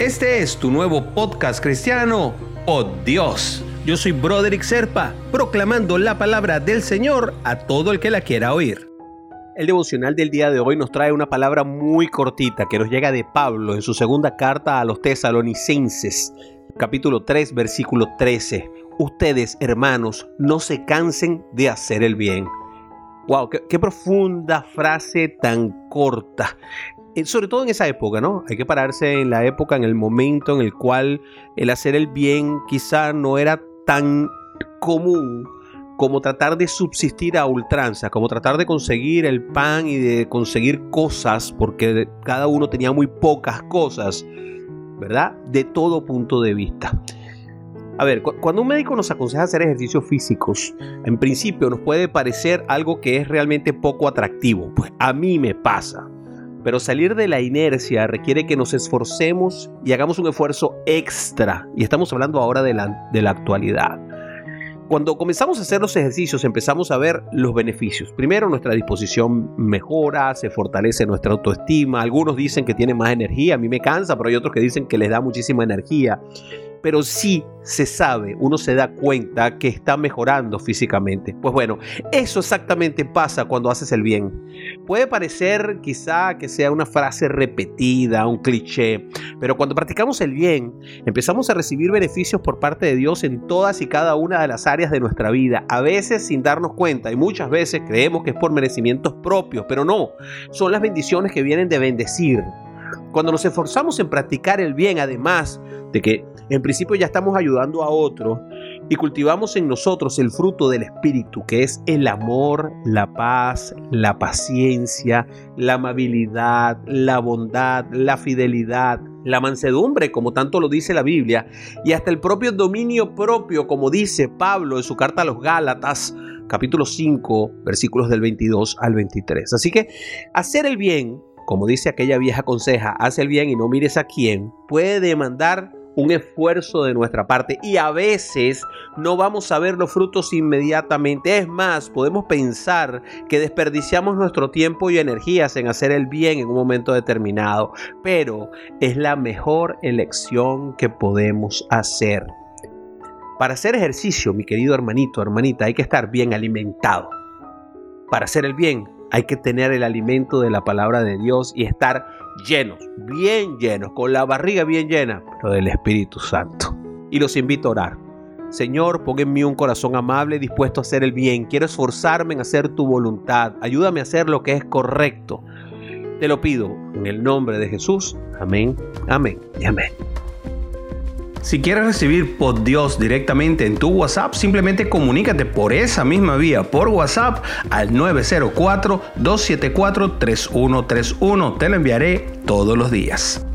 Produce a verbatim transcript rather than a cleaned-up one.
Este es tu nuevo podcast cristiano, Oh Dios. Yo soy Broderick Serpa, proclamando la palabra del Señor a todo el que la quiera oír. El devocional del día de hoy nos trae una palabra muy cortita que nos llega de Pablo en su segunda carta a los Tesalonicenses, capítulo tres, versículo trece. Ustedes, hermanos, no se cansen de hacer el bien. Wow, qué, qué profunda frase tan corta. Eh, sobre todo en esa época, ¿no? Hay que pararse en la época, en el momento en el cual el hacer el bien quizá no era tan común como tratar de subsistir a ultranza, como tratar de conseguir el pan y de conseguir cosas, porque cada uno tenía muy pocas cosas, ¿verdad? De todo punto de vista. A ver, cu- cuando un médico nos aconseja hacer ejercicios físicos, en principio nos puede parecer algo que es realmente poco atractivo. Pues a mí me pasa. Pero salir de la inercia requiere que nos esforcemos y hagamos un esfuerzo extra. Y estamos hablando ahora de la, de la actualidad. Cuando comenzamos a hacer los ejercicios, empezamos a ver los beneficios. Primero, nuestra disposición mejora, se fortalece nuestra autoestima. Algunos dicen que tienen más energía, a mí me cansa, pero hay otros que dicen que les da muchísima energía. Pero sí se sabe, uno se da cuenta que está mejorando físicamente. Pues bueno, eso exactamente pasa cuando haces el bien. Puede parecer quizá que sea una frase repetida, un cliché, pero cuando practicamos el bien, empezamos a recibir beneficios por parte de Dios en todas y cada una de las áreas de nuestra vida, a veces sin darnos cuenta, y muchas veces creemos que es por merecimientos propios, pero no, son las bendiciones que vienen de bendecir. Cuando nos esforzamos en practicar el bien, además de que en principio ya estamos ayudando a otros y cultivamos en nosotros el fruto del Espíritu, que es el amor, la paz, la paciencia, la amabilidad, la bondad, la fidelidad, la mansedumbre, como tanto lo dice la Biblia, y hasta el propio dominio propio, como dice Pablo en su carta a los Gálatas, capítulo cinco, versículos del veintidós al veintitrés. Así que hacer el bien, como dice aquella vieja conseja, haz el bien y no mires a quién, puede demandar un esfuerzo de nuestra parte y a veces no vamos a ver los frutos inmediatamente. Es más, podemos pensar que desperdiciamos nuestro tiempo y energías en hacer el bien en un momento determinado, pero es la mejor elección que podemos hacer. Para hacer ejercicio, mi querido hermanito, hermanita, hay que estar bien alimentado. Para hacer el bien, hay que tener el alimento de la palabra de Dios y estar llenos, bien llenos, con la barriga bien llena, pero del Espíritu Santo. Y los invito a orar. Señor, pon en mí un corazón amable, dispuesto a hacer el bien. Quiero esforzarme en hacer tu voluntad. Ayúdame a hacer lo que es correcto. Te lo pido en el nombre de Jesús. Amén, amén y amén. Si quieres recibir por Dios directamente en tu WhatsApp, simplemente comunícate por esa misma vía, por WhatsApp, al nueve cero cuatro, dos siete cuatro, tres uno tres uno. Te lo enviaré todos los días.